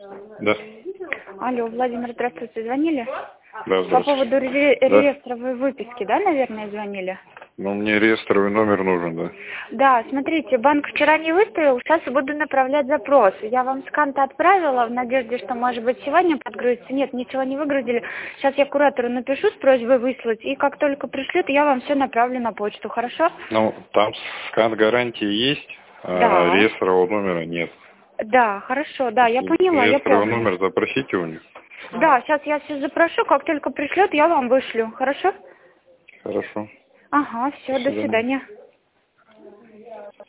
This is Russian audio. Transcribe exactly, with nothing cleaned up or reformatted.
Да. Алло, Владимир, здравствуйте, звонили? Да, По здравствуйте. поводу ре- Да. реестровой выписки, да, наверное, звонили? Ну, мне реестровый номер нужен, да. Да, смотрите, банк вчера не выставил, сейчас буду направлять запрос. Я вам скан-то отправила в надежде, что, может быть, сегодня подгрузится. Нет, ничего не выгрузили. Сейчас я куратору напишу с просьбой выслать, и как только пришлют, я вам все направлю на почту, хорошо? Ну, там скан гарантии есть, а Да. реестрового номера нет. Да, хорошо, да, я поняла, я Реестровый помню. номер запросите у них. Да, сейчас я все запрошу, как только пришлют, я вам вышлю, хорошо? Хорошо. Ага, все, До до свидания. свидания.